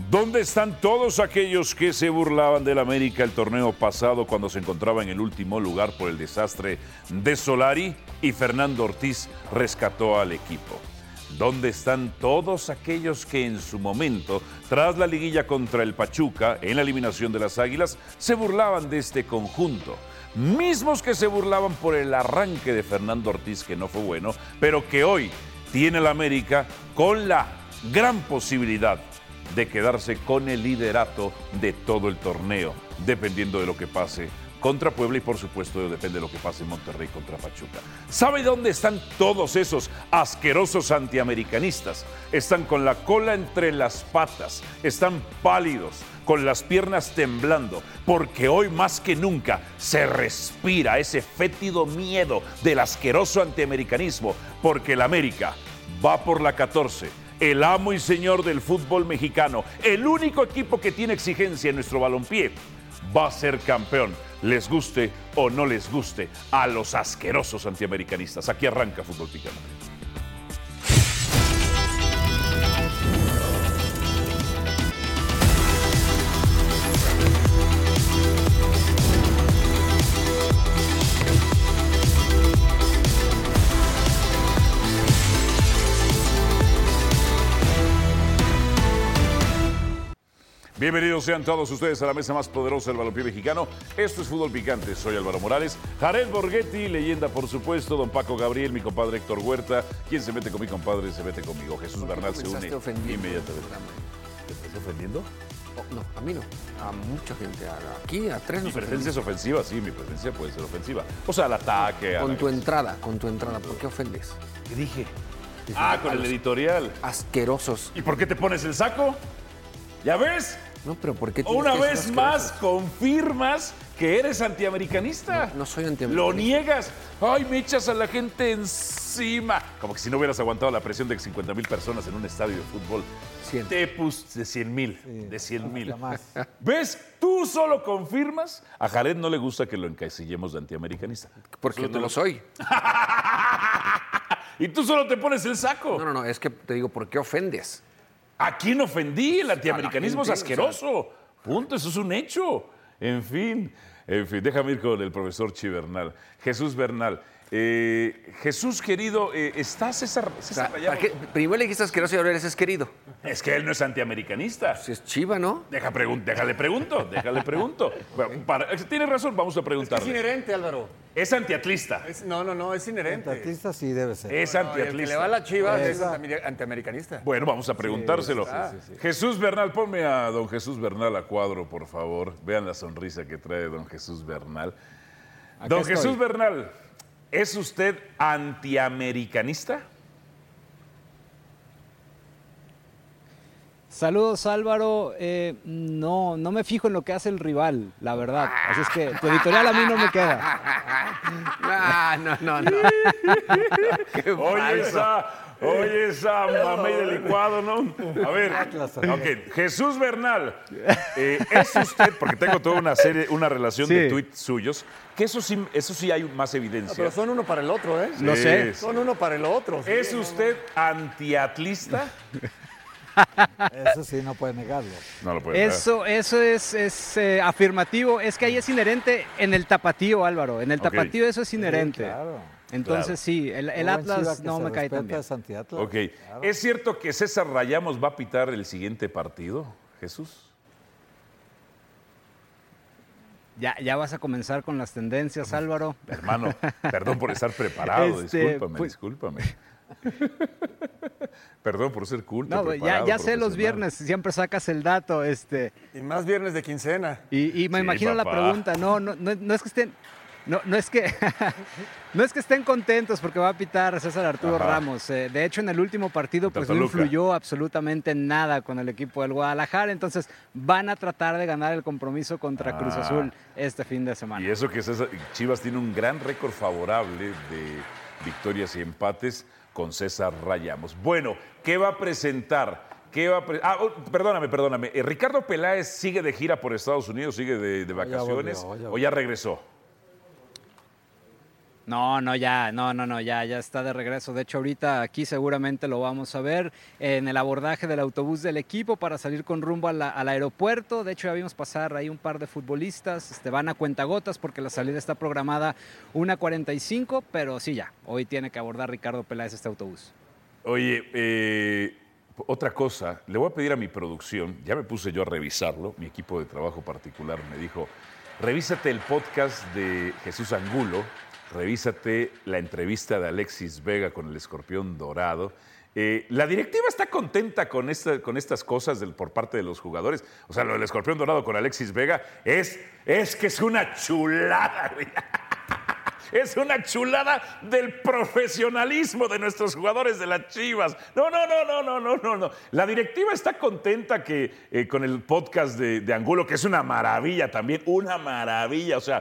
¿Dónde están todos aquellos que se burlaban del América el torneo pasado cuando se encontraba en el último lugar por el desastre de Solari y Fernando Ortiz rescató al equipo? ¿Dónde están todos aquellos que en su momento, tras la liguilla contra el Pachuca, en la eliminación de las Águilas, se burlaban de este conjunto? Mismos que se burlaban por el arranque de Fernando Ortiz, que no fue bueno, pero que hoy tiene el América con la gran posibilidad de quedarse con el liderato de todo el torneo, dependiendo de lo que pase contra Puebla y por supuesto depende de lo que pase en Monterrey contra Pachuca. ¿Sabe dónde están todos esos asquerosos antiamericanistas? Están con la cola entre las patas, están pálidos, con las piernas temblando, porque hoy más que nunca se respira ese fétido miedo del asqueroso antiamericanismo, porque el América va por la 14. El amo y señor del fútbol mexicano, el único equipo que tiene exigencia en nuestro balompié, va a ser campeón, les guste o no les guste a los asquerosos antiamericanistas. Aquí arranca Fútbol Picante. Bienvenidos sean todos ustedes a la mesa más poderosa del balompié mexicano. Esto es Fútbol Picante, soy Álvaro Morales. Jared Borghetti, leyenda por supuesto, don Paco Gabriel, mi compadre Héctor Huerta. Quien se mete con mi compadre se mete conmigo. Jesús Bernal se une inmediatamente. ¿Te estás ofendiendo? Oh, no, a mí no. A mucha gente. Aquí, a tres. Mi presencia es ofensiva, sí, mi presencia puede ser ofensiva. O sea, al ataque. Con tu entrada, ¿por qué ofendes? ¿Qué dije? Con el editorial. Asquerosos. ¿Y por qué te pones el saco? ¿Ya ves? No, pero ¿por qué Una vez más confirmas que eres antiamericanista. No soy antiamericanista. Lo niegas. Ay, me echas a la gente encima. Como que si no hubieras aguantado la presión de 50,000 personas en un estadio de fútbol. 100. De 100,000. Sí, de 100,000. más. ¿Ves? Tú solo confirmas. A Jared no le gusta que lo encasillemos de antiamericanista. Porque no lo soy. Y tú solo te pones el saco. No, es que te digo, ¿por qué ofendes? ¿A quién ofendí? El antiamericanismo es gente, asqueroso. Punto, eso es un hecho. En fin, déjame ir con el profesor Chivernal. Jesús Bernal. Jesús, querido, ¿está César Rayamos? Primero le dijiste asqueroso y ahora eres querido. Es que él no es antiamericanista. Si es Chiva, ¿no? Déjale pregunto. Bueno, tiene razón, vamos a preguntarle. Es inherente, Álvaro. Es antiatlista. No, es inherente. Artista sí debe ser. Es El que antiatlista. le va a la Chivas es Exacto. antiamericanista. Bueno, vamos a preguntárselo. Sí. Jesús Bernal, ponme a don Jesús Bernal a cuadro, por favor. Vean la sonrisa que trae don Jesús Bernal. Don estoy. Jesús Bernal, ¿es usted antiamericanista? Saludos Álvaro, no me fijo en lo que hace el rival, la verdad. Así es que tu editorial a mí no me queda. No. Qué Oye esa mamey de licuado, ¿no? A ver, ok, Jesús Bernal, es usted, porque tengo toda una relación de tweets suyos, que eso sí hay más evidencia. Pero son uno para el otro, ¿eh? Lo sé. Son uno para el otro. ¿Es usted antiatlista? Eso sí, no puede negarlo. No lo puede negar. Eso es afirmativo, es que ahí es inherente en el tapatío, Álvaro. En el Ok. tapatío eso es inherente. Sí, claro. Entonces Claro. sí, el Buen Atlas Chivas que no se me cae respeta tan bien. es antiatlas. Ok, Claro. ¿es cierto que César Rayamos va a pitar el siguiente partido, Jesús? Ya vas a comenzar con las tendencias, Álvaro. Hermano, perdón por estar preparado, discúlpame. Perdón por ser culto. No, preparado, ya sé, los profesional. viernes siempre sacas el dato, Y más viernes de quincena. y me Sí, imagino la papá. pregunta, no es que estén, no es que no es que estén contentos porque va a pitar César Arturo Ajá. Ramos. De hecho, en el último partido Contra pues no Toluca. influyó absolutamente nada con el equipo del Guadalajara, entonces van a tratar de ganar el compromiso contra Cruz Azul este fin de semana. Y eso que Chivas tiene un gran récord favorable de victorias y empates con César Rayamos. Bueno, ¿qué va a presentar? Perdóname. ¿Ricardo Peláez sigue de gira por Estados Unidos? ¿Sigue de vacaciones? volvió. ¿O ya regresó? Ya está de regreso. De hecho, ahorita aquí seguramente lo vamos a ver en el abordaje del autobús del equipo para salir con rumbo al aeropuerto. De hecho, ya vimos pasar ahí un par de futbolistas, van a cuentagotas porque la salida está programada 1:45, pero sí ya, hoy tiene que abordar Ricardo Peláez este autobús. Oye, otra cosa, le voy a pedir a mi producción, ya me puse yo a revisarlo, mi equipo de trabajo particular me dijo, revísate el podcast de Jesús Angulo, revísate la entrevista de Alexis Vega con el Escorpión Dorado. La directiva está contenta con estas cosas por parte de los jugadores. O sea, lo del Escorpión Dorado con Alexis Vega es que es una chulada, güey. Es una chulada del profesionalismo de nuestros jugadores de las Chivas. No. La directiva está contenta con el podcast de Angulo, que es una maravilla también, una maravilla. O sea,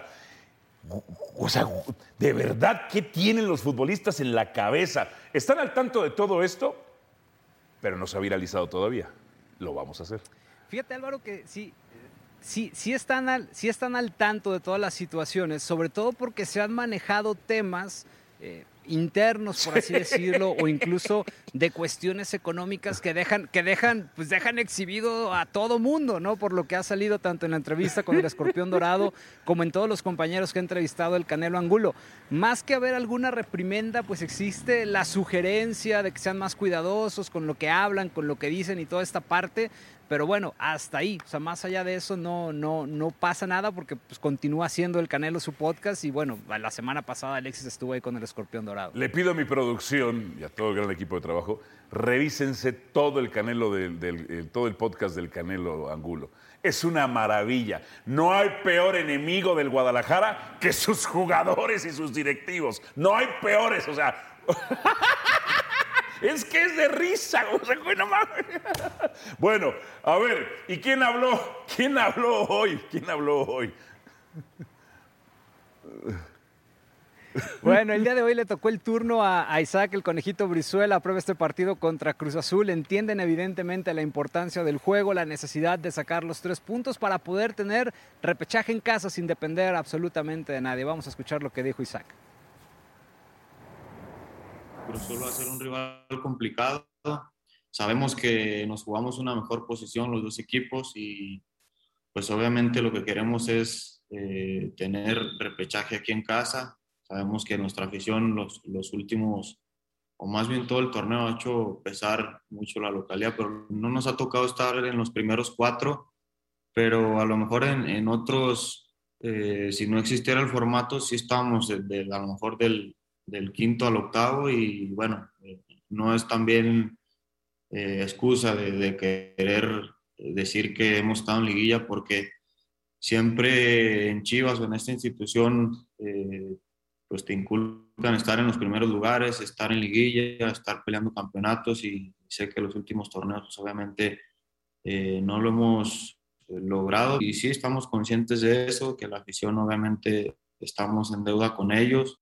de verdad, ¿qué tienen los futbolistas en la cabeza? Están al tanto de todo esto, pero no se ha viralizado todavía. Lo vamos a hacer. Fíjate, Álvaro, que sí están al tanto de todas las situaciones, sobre todo porque se han manejado temas internos, por así decirlo, o incluso de cuestiones económicas que dejan exhibido a todo mundo, ¿no? Por lo que ha salido tanto en la entrevista con el Escorpión Dorado como en todos los compañeros que ha entrevistado el Canelo Angulo. Más que haber alguna reprimenda, pues existe la sugerencia de que sean más cuidadosos con lo que hablan, con lo que dicen y toda esta parte. Pero bueno, hasta ahí, o sea, más allá de eso no pasa nada porque pues, continúa haciendo el Canelo su podcast y bueno, la semana pasada Alexis estuvo ahí con el Escorpión Dorado. Le pido a mi producción y a todo el gran equipo de trabajo, revísense todo el Canelo, todo el podcast del Canelo Angulo. Es una maravilla. No hay peor enemigo del Guadalajara que sus jugadores y sus directivos. No hay peores, o sea... Es que es de risa, o sea, no mames. Bueno, a ver, ¿y quién habló? ¿Quién habló hoy? Bueno, el día de hoy le tocó el turno a Isaac, el Conejito Brizuela, aprueba este partido contra Cruz Azul. Entienden evidentemente la importancia del juego, la necesidad de sacar los 3 puntos para poder tener repechaje en casa sin depender absolutamente de nadie. Vamos a escuchar lo que dijo Isaac. Cruz Azul va a ser un rival complicado. Sabemos que nos jugamos una mejor posición los dos equipos y pues obviamente lo que queremos es tener repechaje aquí en casa. Sabemos que nuestra afición los últimos, o más bien todo el torneo, ha hecho pesar mucho la localidad, pero no nos ha tocado estar en los primeros 4, pero a lo mejor en otros, si no existiera el formato, sí estamos a lo mejor del 5º al 8º y bueno, no es también excusa de querer decir que hemos estado en liguilla porque siempre en Chivas o en esta institución pues te inculcan estar en los primeros lugares, estar en liguilla, estar peleando campeonatos y sé que los últimos torneos pues, obviamente no lo hemos logrado y sí estamos conscientes de eso, que la afición obviamente estamos en deuda con ellos.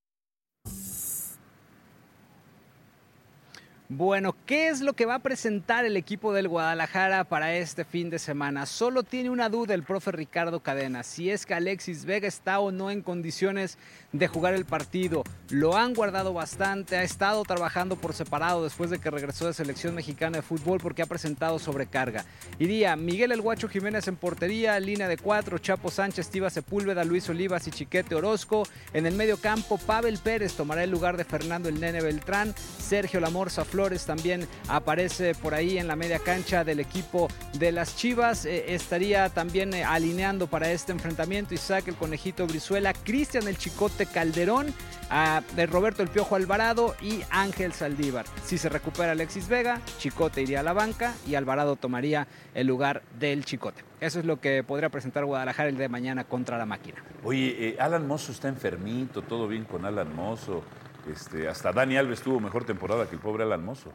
Bueno, ¿qué es lo que va a presentar el equipo del Guadalajara para este fin de semana? Solo tiene una duda el profe Ricardo Cadena, si es que Alexis Vega está o no en condiciones de jugar el partido. Lo han guardado bastante, ha estado trabajando por separado después de que regresó de Selección Mexicana de Fútbol porque ha presentado sobrecarga. Iría Miguel El Guacho Jiménez en portería, línea de 4, Chapo Sánchez, Tiva Sepúlveda, Luis Olivas y Chiquete Orozco. En el medio campo, Pavel Pérez tomará el lugar de Fernando el Nene Beltrán, Sergio Lamorza Flores también aparece por ahí en la media cancha del equipo de las Chivas. Estaría también alineando para este enfrentamiento Isaac el Conejito Brizuela, Cristian el Chicote Calderón, de Roberto el Piojo Alvarado y Ángel Saldívar. Si se recupera Alexis Vega, Chicote iría a la banca y Alvarado tomaría el lugar del Chicote. Eso es lo que podría presentar Guadalajara el día de mañana contra la Máquina. Oye, Alan Mozo está enfermito, todo bien con Alan Mozo. Hasta Dani Alves tuvo mejor temporada que el pobre Alan Mozo.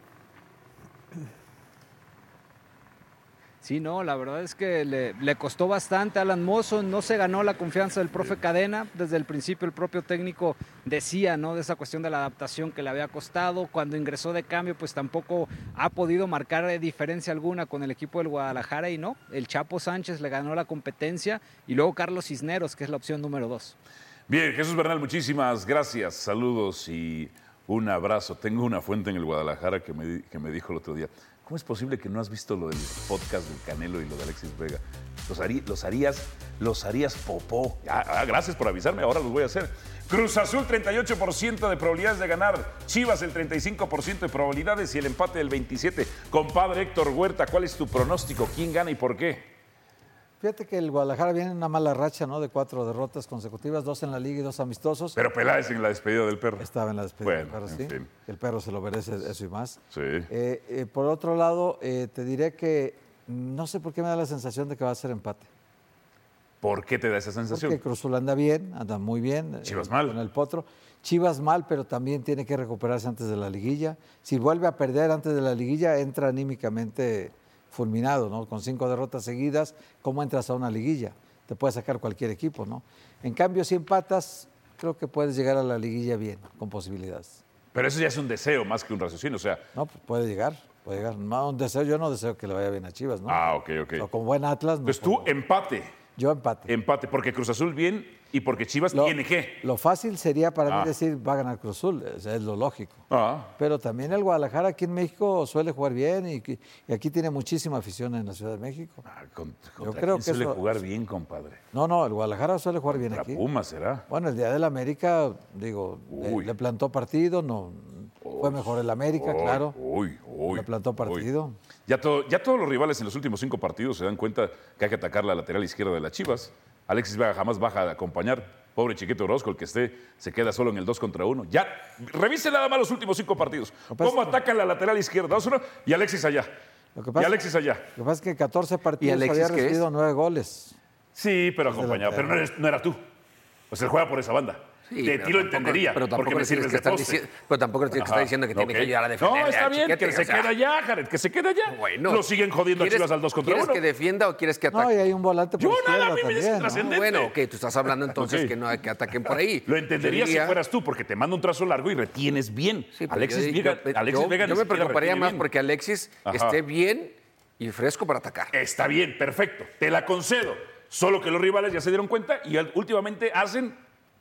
Sí, no, la verdad es que le costó bastante a Alan Mozo, no se ganó la confianza del profe Cadena. Desde el principio el propio técnico decía, ¿no?, de esa cuestión de la adaptación que le había costado. Cuando ingresó de cambio, pues tampoco ha podido marcar diferencia alguna con el equipo del Guadalajara y no, el Chapo Sánchez le ganó la competencia y luego Carlos Cisneros, que es la opción número 2. Bien, Jesús Bernal, muchísimas gracias. Saludos y un abrazo. Tengo una fuente en el Guadalajara que me dijo el otro día, ¿cómo es posible que no has visto lo del podcast del Canelo y lo de Alexis Vega? Los harías popó. Gracias por avisarme, ahora los voy a hacer. Cruz Azul, 38% de probabilidades de ganar. Chivas, el 35% de probabilidades y el empate del 27%. Compadre Héctor Huerta, ¿cuál es tu pronóstico? ¿Quién gana y por qué? Fíjate que el Guadalajara viene en una mala racha, ¿no? De 4 derrotas consecutivas, 2 en la Liga y 2 amistosos. Pero Peláez en la despedida del perro. Estaba en la despedida del perro, sí. El perro se lo merece eso y más. Sí. Por otro lado, te diré que no sé por qué me da la sensación de que va a ser empate. ¿Por qué te da esa sensación? Porque Cruz Azul anda bien, anda muy bien. Chivas mal. Con el Potro. Chivas mal, pero también tiene que recuperarse antes de la liguilla. Si vuelve a perder antes de la liguilla, entra anímicamente fulminado, ¿no? Con 5 derrotas seguidas, ¿cómo entras a una liguilla? Te puede sacar cualquier equipo, ¿no? En cambio, si empatas, creo que puedes llegar a la liguilla bien, con posibilidades. Pero eso ya es un deseo más que un raciocinio, o sea... No, pues puede llegar. No, un deseo, yo no deseo que le vaya bien a Chivas, ¿no? Ok. O con buen Atlas. No. Entonces tú empate. Yo empate. Empate, porque Cruz Azul bien y porque Chivas tiene que. Lo fácil sería para mí decir va a ganar Cruz Azul, es lo lógico. Pero también el Guadalajara aquí en México suele jugar bien y aquí tiene muchísima afición en la Ciudad de México. Yo creo que suele jugar bien, compadre. No, el Guadalajara suele jugar bien aquí. Puma será. Bueno, el día del América, digo, le plantó partido, fue mejor el América, claro. Le plantó partido. Ya todos los rivales en los últimos 5 partidos se dan cuenta que hay que atacar la lateral izquierda de las Chivas. Alexis Vega jamás baja a acompañar. Pobre Chiquito Orozco, el que se queda solo en el 2 contra 1. Ya, revise nada más los últimos 5 partidos. ¿Cómo atacan la lateral izquierda? 2-1 y Alexis allá. Lo que pasa es que 14 partidos había recibido 9 goles. Sí, pero acompañado. Pero no era tú. Pues él juega por esa banda. Sí, de ti lo entendería, pero tampoco porque me sirves de poste. Pero tampoco tienes que estar diciendo que tiene que ayudar a defender. No, está bien, que se quede allá, Jared, que se quede allá. Bueno. Lo siguen jodiendo a Chivas al 2 contra 1. ¿Quieres que defienda o quieres que ataque? No, y hay un volante por izquierda a mí me dice trascendente. Bueno, tú estás hablando entonces que no hay que ataquen por ahí. Lo entendería si fueras tú, porque te mando un trazo largo y retienes bien. Sí, Alexis Vega yo me preocuparía más porque Alexis esté bien y fresco para atacar. Está bien, perfecto, te la concedo. Solo que los rivales ya se dieron cuenta y últimamente hacen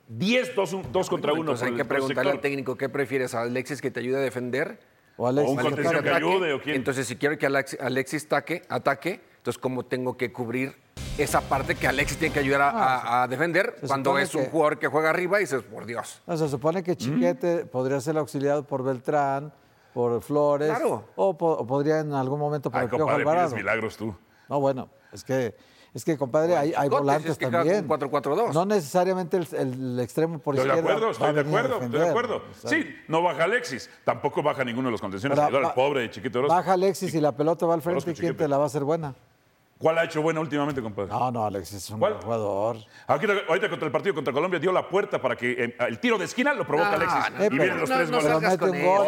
2 contra 1. Entonces hay que preguntarle al técnico qué prefieres, ¿a Alexis que te ayude a defender? O un contención que ayude, ¿o quién? Entonces, si quiero que Alexis ataque, entonces ¿cómo tengo que cubrir esa parte que Alexis tiene que ayudar a defender cuando es un jugador que juega arriba y dices, por Dios? No, se supone que Chiquete podría ser auxiliado por Beltrán, por Flores, claro. o podría en algún momento por el Piojo Alvarado. Pides milagros tú. No, bueno, es que compadre, hay volantes también. 4-4-2. No necesariamente el extremo por izquierda. Estoy de acuerdo. Sí, no baja Alexis. Tampoco baja ninguno de los contenciones. El pobre Chiquito Orozco. Baja Alexis y la pelota va al frente y ¿quién te la va a hacer buena? ¿Cuál ha hecho buena últimamente, compadre? No, Alexis es un buen jugador. Ahorita contra el partido contra Colombia dio la puerta para que el tiro de esquina lo provoca Alexis. Y vienen los 3 goles. Mete un gol,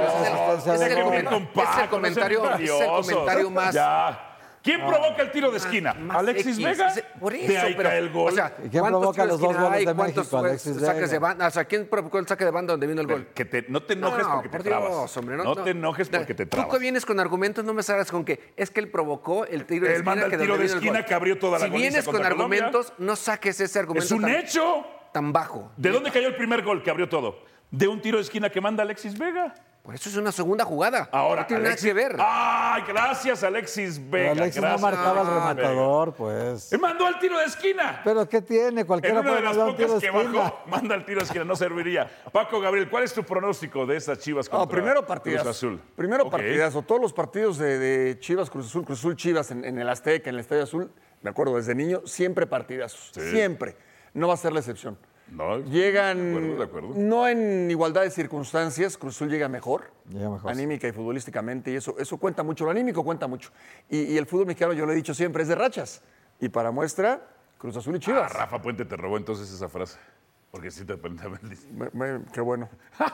ese comentario más... Ya. ¿Quién provoca el tiro de esquina? ¿Alexis Vega? Por eso, de ahí cae el gol. O sea, ¿quién provoca los 2 goles de México? Alexis saques de banda. O sea, ¿quién provocó el saque de banda donde vino el gol? No te enojes porque te trabas. Dios, hombre, no te enojes porque te trabas. Tú que vienes con argumentos, no me salgas con que es que él provocó el tiro de esquina. Él manda el tiro de esquina que abrió toda la goliza. Si vienes con argumentos, no saques ese argumento. Es un hecho. Tan bajo. ¿De dónde cayó el primer gol que abrió todo? De un tiro de esquina que manda Alexis Vega. Por eso es una segunda jugada. Ahora, no tiene nada que ver. ¡Ay, gracias, Alexis Vega! Pero Alexis no marcaba al rematador, pues. ¡Me mandó al tiro de esquina! ¿Pero qué tiene? Cualquiera puede mandar un tiro de esquina. En una de las pocas que bajó, manda el tiro de esquina, no serviría. Paco Gabriel, ¿cuál es tu pronóstico de estas Chivas contra primero partidazo. Cruz Azul? Primero partidazo. Todos los partidos de Chivas, Cruz Azul, Chivas en el Azteca, en el Estadio Azul, me acuerdo desde niño, siempre partidazos. Sí. Siempre. No va a ser la excepción. No, llegan de acuerdo. No en igualdad de circunstancias, Cruz Azul llega mejor anímica sí. Y futbolísticamente, y eso cuenta mucho, lo anímico cuenta mucho. Y el fútbol mexicano, yo lo he dicho siempre, es de rachas. Y para muestra, Cruz Azul y Chivas. Rafa Puente te robó entonces esa frase, porque sí te qué bueno.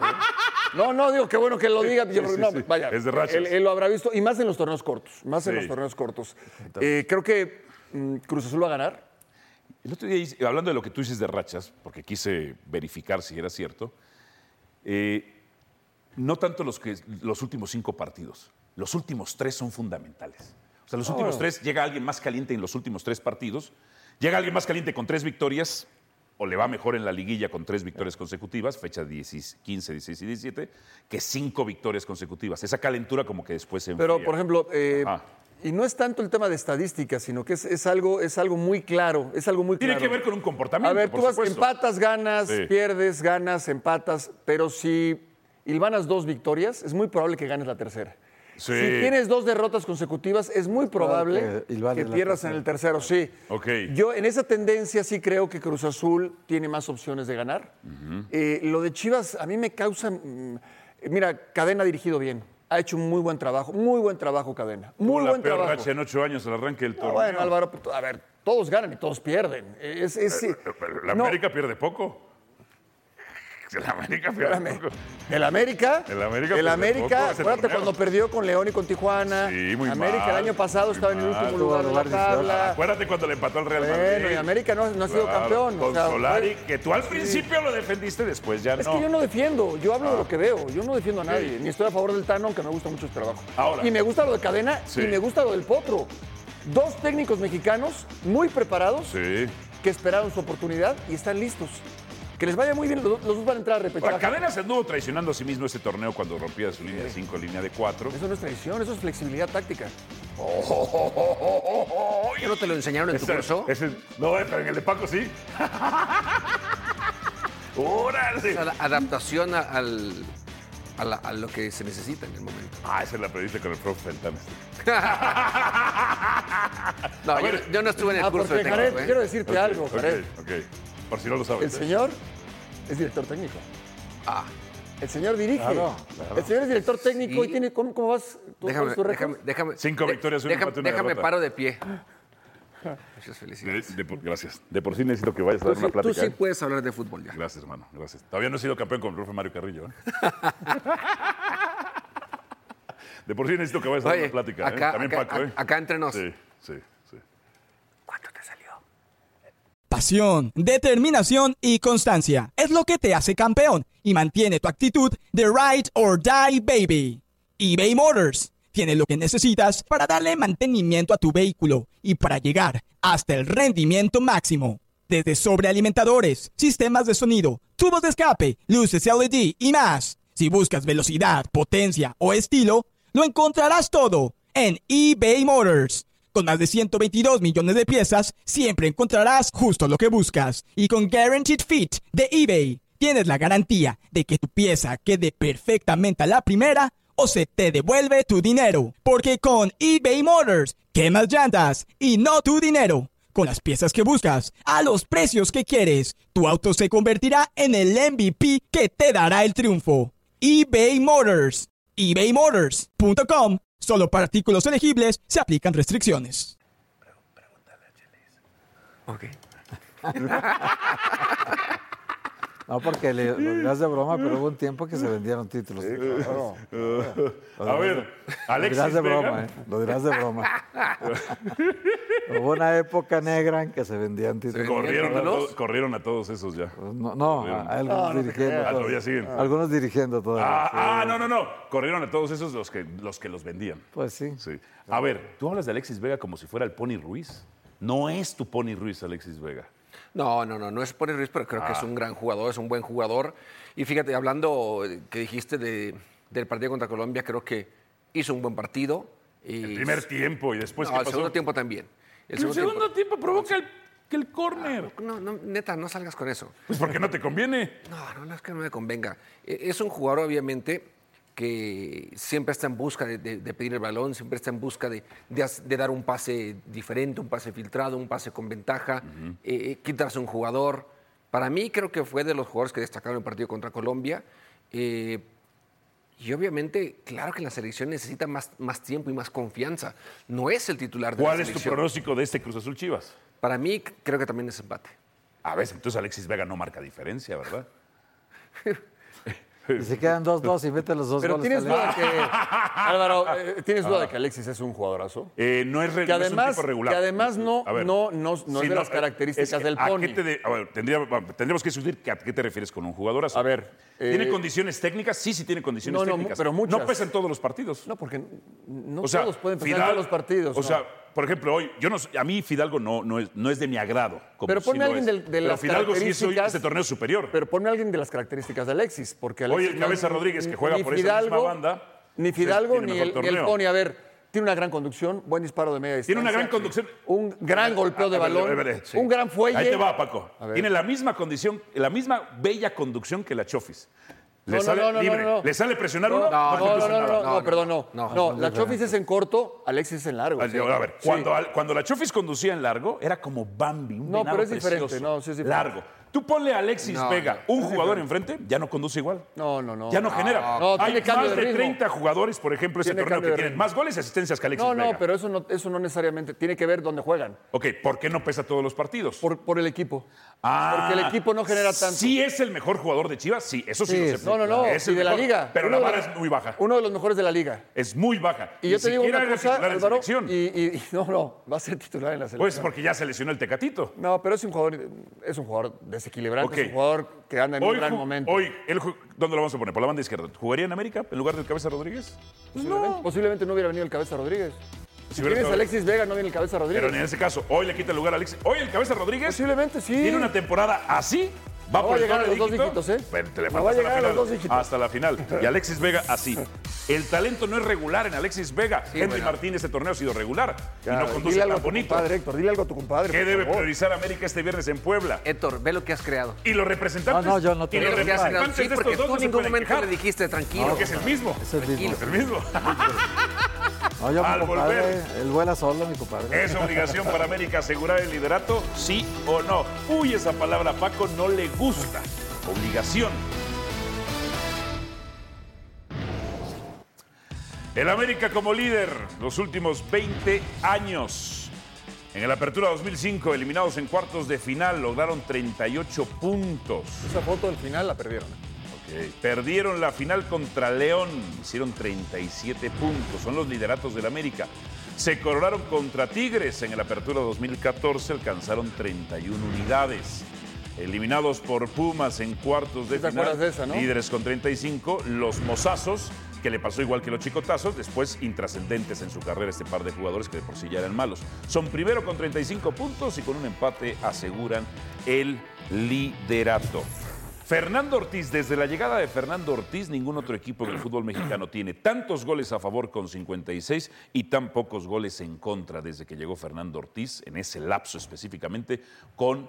No, digo, qué bueno que lo diga. Sí. Vaya, es de rachas. Él lo habrá visto, y más en los torneos cortos, creo que Cruz Azul va a ganar. El otro día, hablando de lo que tú dices de rachas, porque quise verificar si era cierto, no tanto los últimos 5 partidos, los últimos 3 son fundamentales. O sea, los últimos 3, llega alguien más caliente en los últimos 3 partidos, llega alguien más caliente con 3 victorias o le va mejor en la liguilla con 3 victorias consecutivas, fecha 15, 16 y 17, que 5 victorias consecutivas. Esa calentura como que después se enfría. Pero, por ejemplo, y no es tanto el tema de estadísticas, sino que es algo muy claro. Es algo muy Tiene claro. que ver con un comportamiento, A ver, por tú vas, supuesto. empatas, ganas, Sí. pierdes, ganas, empatas, pero si hilvanas 2 victorias, es muy probable que ganes la tercera. Sí. Si tienes 2 derrotas consecutivas, es muy probable que hilvanes que la pierdas tercera. en el tercero, sí. Ok. Yo en esa tendencia sí creo que Cruz Azul tiene más opciones de ganar. Lo de Chivas a mí me causa... mira, Cadena ha dirigido bien. Ha hecho un muy buen trabajo Cadena. Muy la buen peor trabajo. racha en 8 años al arranque del torneo. Bueno, Álvaro, a ver, todos ganan y todos pierden. Pero la No, América pierde poco. El América pierde espérame. poco. El América, El América pierde poco ese acuérdate torneo. cuando perdió con León y con Tijuana. Sí, muy América mal, el año pasado muy estaba en el mal. último lugar de la tabla. Acuérdate cuando le empató al Real Madrid. Bueno, y América no ha sido Claro, campeón. Con o sea, Solari, fue- que tú al principio lo defendiste, después ya Es no. que yo no defiendo, yo hablo de lo que veo, yo no defiendo a nadie, ni estoy a favor del Tano, aunque me gusta mucho su trabajo. Ahora. Y me gusta lo de Cadena Sí. y me gusta lo del Potro. 2 técnicos mexicanos muy preparados Sí. que esperaron su oportunidad y están listos. Que les vaya muy bien, los dos van a entrar a Ahora, repechaje. Cadena se anduvo traicionando a sí mismo este torneo cuando rompía su línea de 5, línea de 4. Eso no es traición, eso es flexibilidad táctica. ¿Que no te lo enseñaron en tu curso? No, pero en el de Paco sí. ¡Órale! La adaptación a lo que se necesita en el momento. Ah, esa la pediste con el profe Fentanes. No, A ver. yo no estuve en el curso de porque Jared, técnico, ¿eh? quiero decirte algo, Jared. Ok. Por si no lo sabes. El señor es director técnico. Ah, El señor dirige. Claro. El señor es director técnico Sí. y tiene. ¿Cómo vas? déjame, tu récord? déjame. 5 victorias, un empate, una Déjame derrota. paro de pie. Muchas felicidades. Gracias. De por sí necesito que vayas a dar una Tú plática. sí ¿eh? puedes hablar de fútbol ya. Gracias, hermano. Gracias. Todavía no he sido campeón con el profe Mario Carrillo. ¿eh? De por sí necesito que vayas a dar Oye, una plática. ¿eh? acá, También acá, Paco, ¿eh? acá entre nos. Sí. ¿Cuánto te salió? Pasión, determinación y constancia es lo que te hace campeón y mantiene tu actitud de ride or die, baby. eBay Motors tiene lo que necesitas para darle mantenimiento a tu vehículo y para llegar hasta el rendimiento máximo. Desde sobrealimentadores, sistemas de sonido, tubos de escape, luces LED y más. Si buscas velocidad, potencia o estilo, lo encontrarás todo en eBay Motors. Con más de 122 millones de piezas, siempre encontrarás justo lo que buscas. Y con Guaranteed Fit de eBay, tienes la garantía de que tu pieza quede perfectamente a la primera o se te devuelve tu dinero. Porque con eBay Motors, quemas llantas y no tu dinero. Con las piezas que buscas, a los precios que quieres, tu auto se convertirá en el MVP que te dará el triunfo. eBay Motors. ebaymotors.com. Solo para artículos elegibles se aplican restricciones. Ok. No, porque lo dirás de broma, pero hubo un tiempo que se vendieron títulos. A ver, Lo Alexis dirás de broma, Vega. ¿eh? Lo dirás de broma. Hubo una época negra en que se vendían títulos. Corrieron a todos esos ya. No, algunos dirigiendo. Ah, todavía siguen. Algunos dirigiendo todavía. No. Corrieron a todos esos los que los vendían. Pues sí. Sí. A ver, tú hablas de Alexis Vega como si fuera el Pony Ruiz. No es tu Pony Ruiz, Alexis Vega. No es Pony Ruiz, pero creo que es un gran jugador, es un buen jugador. Y fíjate, hablando que dijiste del partido contra Colombia, creo que hizo un buen partido. Y El primer tiempo y después, No, ¿qué el pasó? segundo tiempo también. El segundo tiempo provoca el córner. No, neta, no salgas con eso. Pues porque no te conviene. No, es que no me convenga. Es un jugador, obviamente, que siempre está en busca de pedir el balón, siempre está en busca de dar un pase diferente, un pase filtrado, un pase con ventaja, quitarse un jugador. Para mí creo que fue de los jugadores que destacaron en el partido contra Colombia. Y obviamente, claro que la selección necesita más tiempo y más confianza. No es el titular de la ¿Cuál es selección. tu pronóstico de este Cruz Azul Chivas? Para mí creo que también es empate. A ver, entonces Alexis Vega no marca diferencia, ¿verdad? Y se quedan 2-2 y mete los dos Pero goles. tienes duda Alex. que. Álvaro, ¿tienes duda de que Alexis es un jugadorazo? No es, Que no es un además, tipo regular. que además no A ver, es de las características es que, del ¿a Pony. qué a ver, tendríamos que discutir a qué te refieres con un jugadorazo. A ver, ¿Tiene condiciones técnicas? Sí, tiene condiciones no, técnicas. pero muchas. No pesa en todos los partidos. No, porque no O sea, todos pueden pasar Fidal, en todos los partidos. O no. sea, por ejemplo, hoy, a mí Fidalgo no es de mi agrado. Pero ponme a alguien de Pero las Fidalgo sí es hoy características. este torneo superior. Pero ponme a alguien de las características de Alexis, porque Hoy Alexis el Cabeza Rodríguez, que juega ni por esa misma banda, ni Fidalgo, tiene ni mejor el torneo. Pony. A ver, tiene una gran conducción, buen disparo de media distancia. Tiene una gran conducción. Un gran golpeo de balón, un gran fuelle. Ahí te va, Paco. A ver. Tiene la misma condición, la misma bella conducción que la Chofis. Le No, sale no, no, libre. no, no. ¿Le sale presionar uno? No, conduce nada. perdón, no. No, La Chofis es en corto, Alexis es en largo. A ver, Sí. cuando la Chofis conducía en largo, era como Bambi, un No, venado pero es diferente, precioso. no, sí es diferente. Largo. Tú ponle a Alexis No, Vega, un jugador enfrente, ya no conduce igual. No. Ya no genera. No, Hay tiene cambio más de de ritmo. 30 jugadores, por ejemplo, ese Tiene torneo cambio que de tienen ritmo. más goles y asistencias que Alexis Vega. No, pero eso no necesariamente. Tiene que ver dónde juegan. Ok, ¿por qué no pesa todos los partidos? Por el equipo. Ah, porque el equipo no genera tanto. ¿Sí es el mejor jugador de Chivas? Sí, eso sí, Sí, lo sé. No. Es Y el de la mejor, liga. Pero Uno la de vara los- es muy baja. Uno de los mejores de la liga. Es muy baja. Y yo te digo siquiera una era cosa, titular en Álvaro, selección. y no, va a ser titular en la selección. Pues porque ya se lesionó el Tecatito. No, pero es un jugador desequilibrante, Ok. es un jugador que anda en un gran momento. Hoy, ¿dónde lo vamos a poner? Por la banda izquierda. ¿Jugaría en América en lugar del Cabeza Rodríguez? Posiblemente no hubiera venido el Cabeza Rodríguez. Si hubiera tienes a estado- Alexis Vega, no viene el Cabeza Rodríguez. Pero en ese caso, hoy le quita el lugar a Alexis. Hoy el Cabeza Rodríguez Posiblemente sí. tiene una temporada así. Va No por va a el llegar a doble los dos dígito, dígitos, ¿eh? pero te le No falta va a hasta llegar a la los final. 2 dígitos. Hasta la final. Y Alexis Vega así. El talento no es regular en Alexis Vega. Henry bueno. Martín este torneo ha sido regular. Y Ya, no conduce dile algo tan a tu bonito. compadre, Héctor, dile algo a tu compadre. ¿Qué por debe favor. priorizar América este viernes en Puebla? Héctor, ve lo que has creado. Y los representantes. No, yo no y te- los Ve lo que has creado. representantes Sí, de porque estos tú dos en no se ningún pueden momento quejar. le dijiste tranquilo. Porque es el mismo. Es el mismo. Es el mismo. No, yo, Al mi compadre, volver. él vuela solo, mi compadre. ¿Es obligación para América asegurar el liderato? ¿Sí o no? Uy, esa palabra a Paco no le gusta. Obligación. El América como líder los últimos 20 años. En el Apertura 2005, eliminados en cuartos de final, lograron 38 puntos. Esa foto del final la perdieron. Perdieron la final contra León, hicieron 37 puntos, son los lideratos del América. Se coronaron contra Tigres en el Apertura 2014, alcanzaron 31 unidades. Eliminados por Pumas en cuartos de ¿Sí te final, acuerdas de esa, no? líderes con 35, los Mozazos, que le pasó igual que los Chicotazos, después intrascendentes en su carrera este par de jugadores que de por sí ya eran malos. Son primero con 35 puntos y con un empate aseguran el liderato. Fernando Ortiz, desde la llegada de Fernando Ortiz, ningún otro equipo en el fútbol mexicano tiene tantos goles a favor con 56 y tan pocos goles en contra desde que llegó Fernando Ortiz, en ese lapso específicamente, con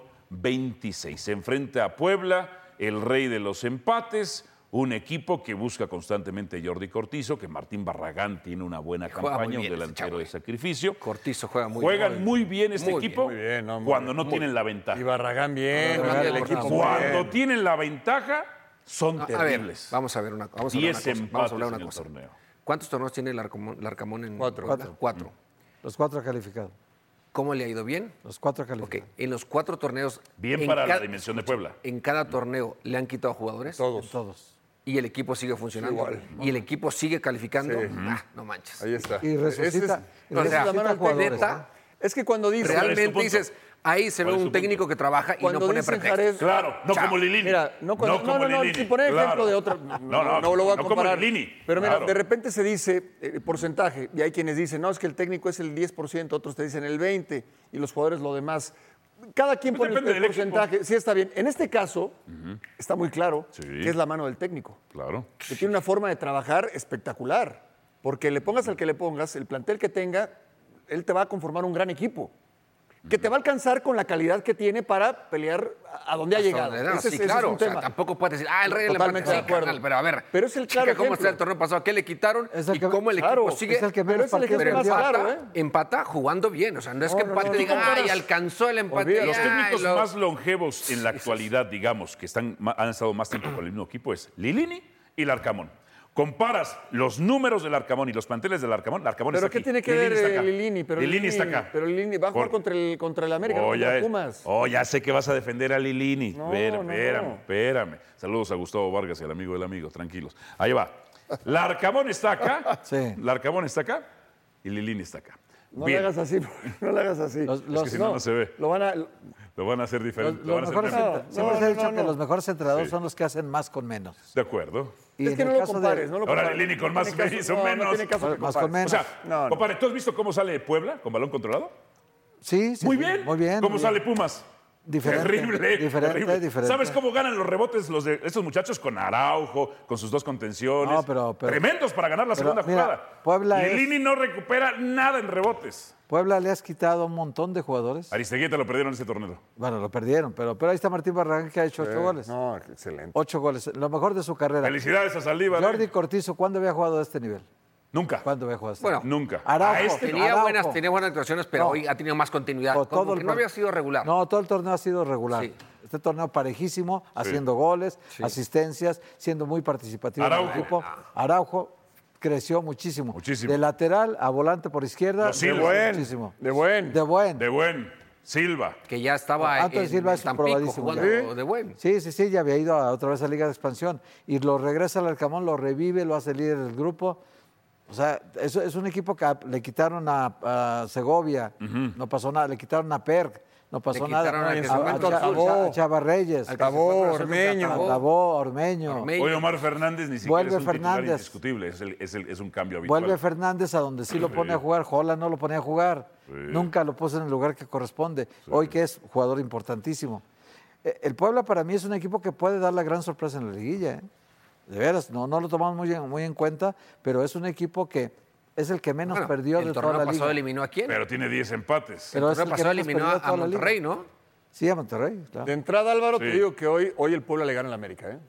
26. Se enfrenta a Puebla, el rey de los empates, un equipo que busca constantemente a Jordi Cortizo, que Martín Barragán tiene una buena Juega muy campaña, un bien ese delantero chavo, de sacrificio. Cortizo juega muy Juegan muy bien este muy equipo muy bien, no, muy cuando no bien. tienen la ventaja. Y Barragán bien, Barragán el bien, equipo muy Cuando bien. tienen la ventaja, son A ver, terribles. vamos a ver una cosa. 10 Vamos a empates hablar en una el cosa. torneo. ¿Cuántos torneos tiene el Arcamón en Cuatro. Puebla? Cuatro. Los 4 calificados. ¿Cómo le ha ido bien? Los 4 Ok, calificados. en los 4 torneos. Bien en para la cada- dimensión de Puebla. En cada torneo le han quitado jugadores. Todos. Todos. Y el equipo sigue funcionando. Igual. Y el equipo sigue calificando. Sí. No manches. Ahí está. Y resucita, Ese es- y o sea, resucita la mano del jugadores. neta, Es que cuando dice... ¿cuál es tu realmente punto? dices, ahí se ve ¿Cuál es un tu punto? técnico que trabaja y Cuando no pone dicen pretextos. Jared- Claro, no Chao. como Lilini. Mira, no, como Lilini. si pone ejemplo Claro. de otro, no lo voy a no como comparar. Lilini. Pero mira, Claro. de repente se dice porcentaje, y hay quienes dicen, no, es que el técnico es el 10%, otros te dicen el 20%, y los jugadores lo demás. Cada quien Pues pone depende el del porcentaje. Sí, está bien. En este caso, está muy claro Sí. que es la mano del técnico, Claro. que tiene una forma de trabajar espectacular, porque le pongas al que le pongas, el plantel que tenga, él te va a conformar un gran equipo. Que te va a alcanzar con la calidad que tiene para pelear a donde ha llegado. Sí, Ese es claro. un O sea, tema. tampoco puedes decir, el rey del Totalmente empate. de Sí, acuerdo. carnal, pero a ver. Pero es el claro checa cómo ejemplo. está el torneo pasado, qué le quitaron Es el y que- cómo el claro, equipo sigue. es el que Pero menos es el ejemplo partidos más perdió. claro, empata, ¿eh? empata jugando bien. O sea, no es que No, empate no, y diga, tú comparas- alcanzó el empate. Olvídalo. Los ay, técnicos lo- más longevos en la actualidad, digamos, que han estado más tiempo con el mismo equipo, es Lilini y Larcamón. Comparas los números del Arcamón y los planteles del Arcamón es ¿Pero aquí. qué tiene que Lilini está ver acá. Lilini? Pero Lilini está acá. Pero Lilini va a jugar contra el América, no contra Pumas. Ya sé que vas a defender a Lilini. No, Espérame. Saludos a Gustavo Vargas y al amigo del amigo, tranquilos. Ahí va. Larcamón está acá. Sí. Larcamón está acá y Lilini está acá. No Bien. le hagas así, no le hagas así. Los- Es que si no, no se ve. Lo van a... Lo van a hacer diferente. Los mejores mejor. siempre se ha dicho no. que los mejores entrenadores Sí. son los que hacen más con menos. De acuerdo. Y Es en que no el lo caso de- compares, no lo Ahora, compares. Lini, con más No tiene caso- hizo no, menos. No tiene caso que Más con compares. menos. O sea, No, no. compadre, ¿tú has visto cómo sale Puebla con balón controlado? Sí, sí. Muy sí, bien. Muy bien. ¿Cómo muy sale bien. Pumas? Diferente, Terrible, diferente, horrible. diferente. ¿Sabes cómo ganan los rebotes los de estos muchachos? Con Araujo, con sus dos contenciones. No, pero- Tremendos para ganar la pero, segunda mira, jugada. Puebla es- Lini no recupera nada en rebotes. Puebla le has quitado un montón de jugadores. Aristeguieta lo perdieron en ese torneo. Bueno, lo perdieron, pero ahí está Martín Barragán que ha hecho 8 goles. No, excelente. 8 goles, lo mejor de su carrera. Felicidades a Saldívar. Jordi Cortizo, ¿cuándo había jugado a este nivel? Nunca. ¿Cuándo había jugado a este Bueno, nivel? Nunca. Araujo, A este no. Tenía buenas actuaciones, pero No. hoy ha tenido más continuidad. Todo Como el que no había sido regular. No, todo el torneo ha sido regular. Sí. Este torneo parejísimo, haciendo goles, asistencias, siendo muy participativo en Araujo. el equipo. Araujo creció muchísimo. Muchísimo. De lateral a volante por izquierda, Lo Silva. creció muchísimo. De buen. De buen. De buen. Silva. Que ya estaba Antonio Silva es Tampico probadísimo. jugando ¿Sí? de buen. Sí, ya había ido otra vez a Liga de Expansión. Y lo regresa al Arcamón, lo revive, lo hace líder del grupo. O sea, es un equipo que le quitaron a Segovia, no pasó nada. Le quitaron a Perk, no pasó nada. quitaron al que se A fue con Tabó. Chava Reyes, Al que se fue con nosotros, Ormeño. Tabó. Tabó, Ormeño. Ormeño. Hoy Omar Fernández ni siquiera Vuelve es un titular Fernández. indiscutible. Es un cambio habitual. Vuelve Fernández a donde sí lo pone a jugar. Jola no lo ponía a jugar. Nunca lo puso en el lugar que corresponde. Hoy que es jugador importantísimo. El Puebla para mí es un equipo que puede dar la gran sorpresa en la liguilla. ¿Eh? De veras, no lo tomamos muy en cuenta, pero es un equipo que es el que menos Bueno, perdió de el toda torneo la pasado liga. eliminó a quién? Pero tiene 10 empates. Pero el es el torneo que pasado menos eliminó perdió de a toda la liga. Monterrey, ¿no? Sí, a Monterrey, claro. De entrada, Álvaro, Sí. te digo que hoy el Puebla le gana al América, ¿eh?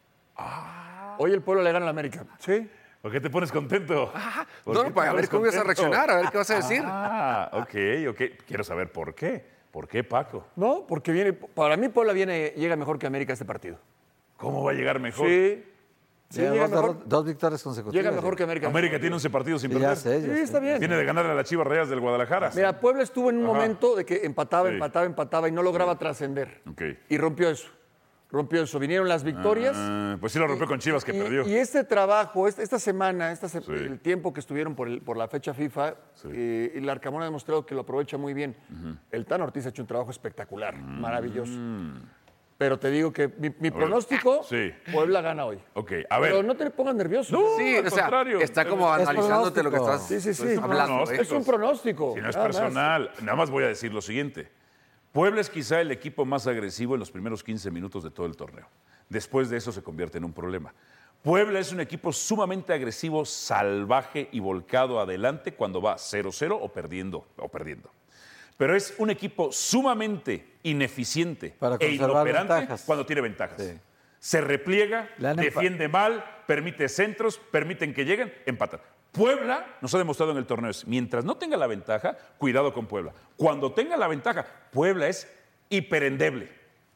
Hoy el Puebla le gana al América. Sí. ¿Por qué te pones contento? ¿Por No, qué te para ver pones cómo vas a contento? reaccionar, a ver qué vas a decir. Ah, ok. Quiero saber por qué. ¿Por qué, Paco? No, porque para mí Puebla llega mejor que América a este partido. ¿Cómo va a llegar mejor? Sí. Sí, Lleva llega dos, mejor, dos victorias consecutivas. llega mejor que América. América tiene 11 partidos sin Sí, ya perder. sé, ya Sí, sé. está bien. Viene de ganar a las Chivas Reyes del Guadalajara. Mira, Puebla estuvo en un Ajá. momento de que empataba Sí. y no lograba trascender. Ok. Y rompió eso. Vinieron las victorias. Pues sí lo rompió con Chivas, que perdió. Y este trabajo, esta semana, el tiempo que estuvieron por la fecha FIFA, el Arcamón ha demostrado que lo aprovecha muy bien. El Tan Ortiz ha hecho un trabajo espectacular, maravilloso. Pero te digo que mi pronóstico, Sí. Puebla gana hoy. Ok, a ver. Pero no te pongas nervioso. No, Sí, al o sea, contrario. está como Es analizándote lo que pronóstico. estás Sí. hablando. pronóstico. Es un pronóstico. Si no es nada más. personal, nada más voy a decir lo siguiente. Puebla es quizá el equipo más agresivo en los primeros 15 minutos de todo el torneo. Después de eso se convierte en un problema. Puebla es un equipo sumamente agresivo, salvaje y volcado adelante cuando va 0-0 o perdiendo. Pero es un equipo sumamente ineficiente Para e conservar inoperante ventajas. cuando tiene ventajas. Sí. Se repliega, Le han defiende mal, permite centros, permiten que lleguen, empatan. Puebla nos ha demostrado en el torneo es, mientras no tenga la ventaja, cuidado con Puebla. Cuando tenga la ventaja, Puebla es hiperendeble.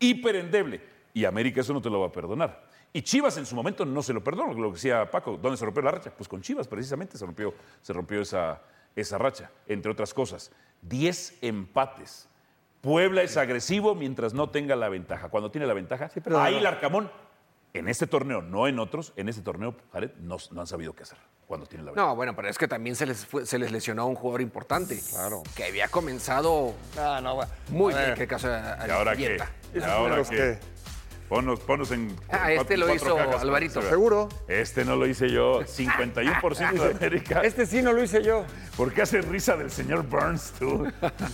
Y América eso no te lo va a perdonar. Y Chivas en su momento no se lo perdonó, lo que decía Paco. ¿Dónde se rompió la racha? Pues con Chivas precisamente se rompió esa racha, entre otras cosas. 10 empates. Puebla es agresivo mientras no tenga la ventaja. Cuando tiene la ventaja, pero ahí no. el Arcamón, en este torneo, no en otros, en este torneo, Jared, no han sabido qué hacer cuando tiene la ventaja. No, bueno, pero es que también se les lesionó a un jugador importante. Claro. Que había comenzado muy bien, que caso ¿Y ahora qué? ¿Y ahora qué? Ponos en... este lo 4K, hizo para que Alvarito. se vea. Seguro. Este no lo hice yo. 51% de América. Este sí no lo hice yo. ¿Por qué hace risa del señor Burns, tú?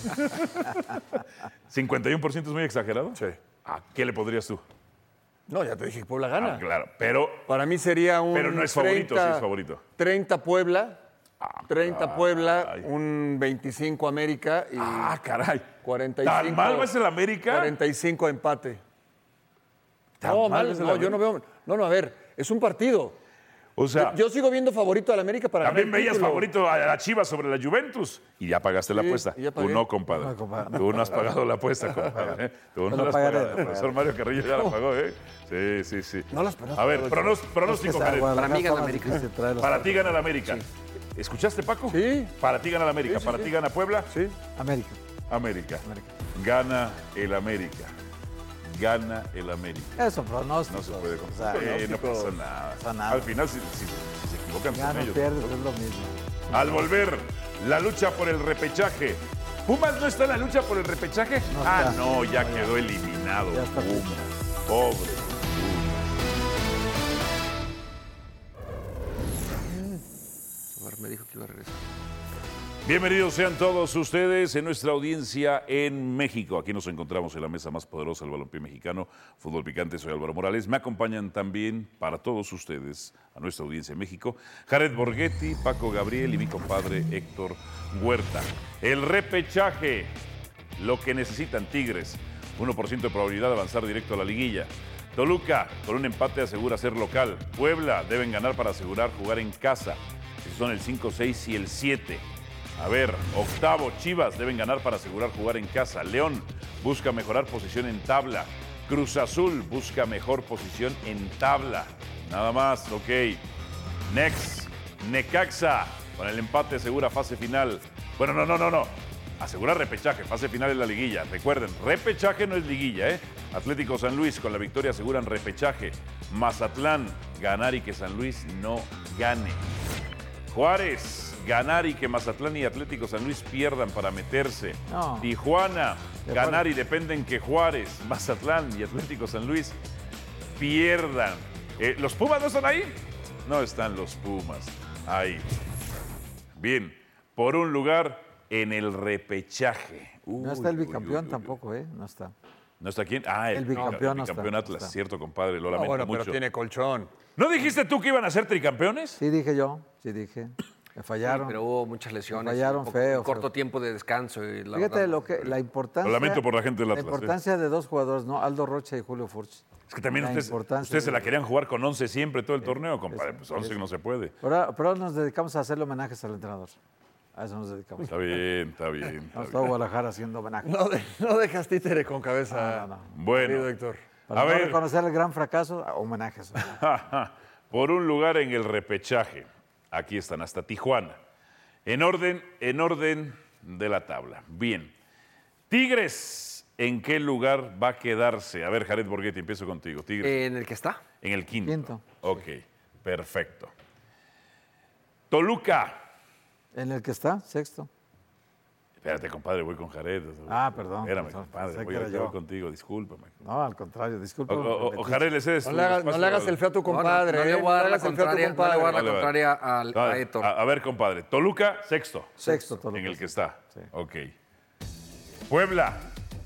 ¿51% es muy exagerado? Sí. ¿Qué le podrías tú? No, ya te dije que Puebla gana. Claro, pero Para mí sería un Pero no es favorito, sí es favorito. 30 Puebla, 30 Puebla, caray. un 25 América y caray. 45. ¿Tan mal va a ser el América? 45 empate. ¿Tan No, mal mal, es el no, yo América? no veo. No, a ver, es un partido. O sea, Yo sigo viendo favorito al América para también ganar el veías título. favorito a la Chivas sobre la Juventus y ya pagaste la Sí, apuesta. y ya Tú pagué. no, compadre. No, compadre. Tú no has pagado la apuesta, compadre. ¿eh? Tú no lo la has pagaré, pagado. lo El profesor pagaré. Mario Carrillo ya la pagó, ¿eh? Sí. No las pagó. A ver, pronóstico, Jared. Para mí gana América. Para ti gana la América. ¿Escuchaste, Paco? Sí. Para ti gana la América. Sí, Para ti gana Puebla. Sí. América. América. Gana el América. Gana el América. Eso, pronóstico. No se puede O contar. sea, No pasa nada. pasa nada. Al final, si se equivocan, son ganas, ellos. pierdes, es lo mismo. Al volver, la lucha por el repechaje. ¿Pumas no está en la lucha por el repechaje? No está. No, ya quedó eliminado. Ya está Pumas. Pobre. me dijo que iba a regresar. Bienvenidos sean todos ustedes en nuestra audiencia en México. Aquí nos encontramos en la mesa más poderosa del balompié mexicano, Fútbol Picante. Soy Álvaro Morales. Me acompañan también para todos ustedes a nuestra audiencia en México Jared Borghetti, Paco Gabriel y mi compadre Héctor Huerta. El repechaje, lo que necesitan Tigres, 1% de probabilidad de avanzar directo a la liguilla. Toluca, con un empate asegura ser local. Puebla, deben ganar para asegurar jugar en casa. Esos son el 5, 6 y el 7. A ver, octavo, Chivas deben ganar para asegurar jugar en casa. León busca mejorar posición en tabla. Cruz Azul busca mejor posición en tabla. Nada más, ok. Next, Necaxa, con el empate asegura fase final. Bueno, no. Asegura repechaje, fase final en la liguilla. Recuerden, repechaje no es liguilla, ¿eh? Atlético San Luis con la victoria aseguran repechaje. Mazatlán, ganar y que San Luis no gane. Juárez, ganar y que Mazatlán y Atlético San Luis pierdan para meterse. No. Tijuana, ganar y dependen que Juárez, Mazatlán y Atlético San Luis pierdan. ¿Los Pumas no están ahí? No están los Pumas ahí. Bien, por un lugar en el repechaje. No está el bicampeón tampoco, ¿eh? No está. ¿No está quién? Ah, El bicampeón no está, bicampeón Atlas, no está. cierto, compadre, lo No, lamento bueno, mucho. pero tiene colchón. ¿No dijiste tú que iban a ser tricampeones? Sí dije yo, sí dije. Me fallaron. Sí, pero hubo muchas lesiones. Fallaron feo, Corto feo. tiempo de descanso. Y la Fíjate verdad, la importancia. Lo lamento por la gente del La Atlas, importancia de dos jugadores, ¿no? Aldo Rocha y Julio Furch. Es que también La ustedes importancia se la de- querían jugar con 11 siempre todo el torneo, compadre. Pues 11 no se puede. Pero nos dedicamos a hacerle homenajes al entrenador. A eso nos dedicamos. Está bien, está bien. Nos todo Guadalajara haciendo homenajes. No dejas títere con cabeza, No. Bueno, querido Héctor. Para a no ver, reconocer el gran fracaso, homenajes. por un lugar en el repechaje. Aquí están, hasta Tijuana. En orden de la tabla. Bien. Tigres, ¿en qué lugar va a quedarse? A ver, Jared Borghetti, empiezo contigo. Tigres. en el que está. En el quinto. Quinto. Ok, perfecto. Toluca. En el que está, sexto. Espérate, compadre, voy con Jared. Ah, perdón, Espérame, perdón, compadre, pensé voy que a era yo. contigo, discúlpame. No, al contrario, disculpa. O Jared, le cedes No tu le hagas, espacio no le hagas al- el feo a tu No, compadre. no le voy a dar la hagas el feo a tu contraria, no le voy a dar la Vale, vale. contraria a Vale, Héctor. a ver, compadre. Toluca, sexto. Sexto, Toluca. En el que está. Sí. Ok. Puebla.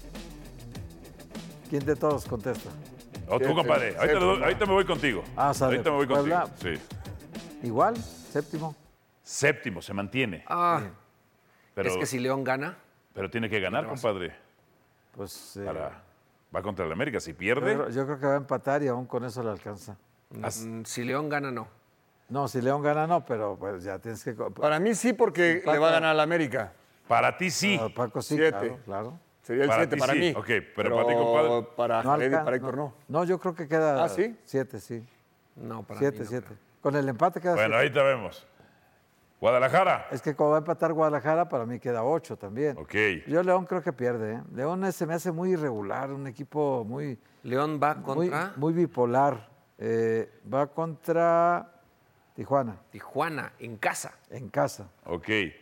¿Quién de todos contesta? O tú, Siete, compadre. Ahorita, séptimo. ahorita me voy contigo. Ah, sale. Ahorita me voy contigo. Puebla. Sí. Igual, séptimo. Séptimo, se mantiene. Ah, Pero, es que si León gana, pero tiene que ganar, compadre. Pues Va contra el América. Si pierde, yo creo que va a empatar y aún con eso le alcanza. si León gana, no. No, si León gana, no, pero pues ya tienes que. Para mí sí, porque Empata. le va a ganar a la América. para ti sí. Para Paco sí, Siete. claro. Sería el Para 7 ti para sí. mí. Ok, pero para ti, compadre. Para No Jared y alcanza, para Héctor no. No, yo creo que queda. ¿Ah, sí? 7, sí. No, para mí 7, no 7. creo. Con el empate queda Bueno, 7. ahorita vemos. Guadalajara. Es que como va a empatar Guadalajara, para mí queda 8 también. Ok. Yo León creo que pierde. ¿eh? León se me hace muy irregular, un equipo muy, León va muy, contra muy bipolar. Va contra Tijuana, Tijuana, en casa. en casa. Ok. Sí,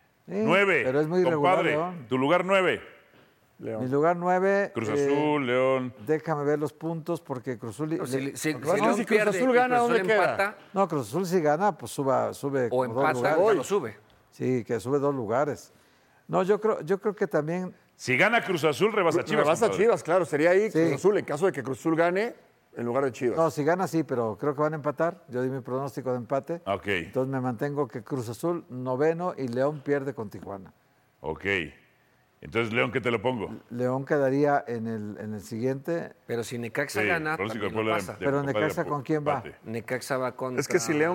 9. Pero es muy irregular, Compadre, León. tu lugar 9. Mi lugar 9. Cruz Azul, León. Déjame ver los puntos porque Cruz Azul. No, si No, León si Cruz pierde Azul y gana, Cruz Azul ¿dónde queda? empata No, Cruz Azul si gana, pues sube o como 2 empata, lugares. ya lo sube. Sí, que sube 2 lugares. No, yo creo que también. Si gana Cruz Azul, rebasa Chivas. Vas a compadre. Chivas, claro. Sería ahí Sí. Cruz Azul, en caso de que Cruz Azul gane, en lugar de Chivas. No, si gana sí, pero creo que van a empatar. Yo di mi pronóstico de empate. Ok, Entonces me mantengo que Cruz Azul noveno y León pierde con Tijuana. ok. Entonces, León, ¿qué te lo pongo? León quedaría en el siguiente. Pero si Necaxa Sí, gana, pronóstico también de lo Puebla pasa. Pero compadre, Necaxa, ¿con quién va? empate. Necaxa va contra... Es que si León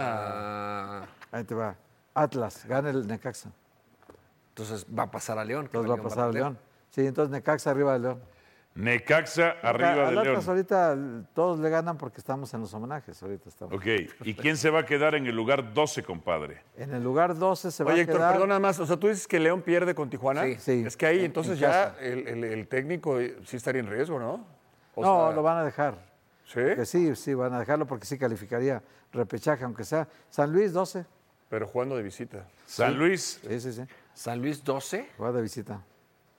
gana- Ahí te va. Atlas, gana el Necaxa. Entonces va a pasar a León. que Entonces va a León pasar a perder. León. Sí, entonces Necaxa arriba de León. Necaxa arriba Al de Atlas León. ahorita todos le ganan porque estamos en los homenajes. Ahorita estamos. Ok. ¿Y quién se va a quedar en el lugar 12, compadre? En el lugar 12 se va Oye, a Héctor, quedar. perdón nada más. O sea, tú dices que León pierde con Tijuana. Sí. Sí. Es que ahí En entonces ya casa. el técnico sí estaría en riesgo, ¿no? O No, sea, lo van a dejar. ¿Sí? Que sí, van a dejarlo porque sí calificaría repechaje, aunque sea. San Luis 12. Pero jugando de visita. San Luis. Sí. San Luis 12. Juega de visita.